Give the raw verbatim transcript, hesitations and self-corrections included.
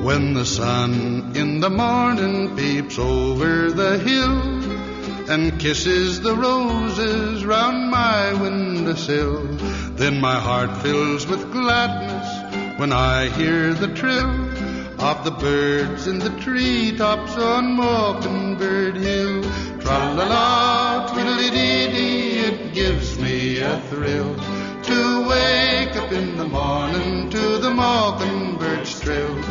When the sun in the morning peeps over the hill and kisses the roses round my windowsill, then my heart fills with gladness when I hear the trill of the birds in the treetops on Mockingbird Hill. Tra-la-la, tweedledee-dee, it gives me a thrill to wake up in the morning to the mockingbird's trill.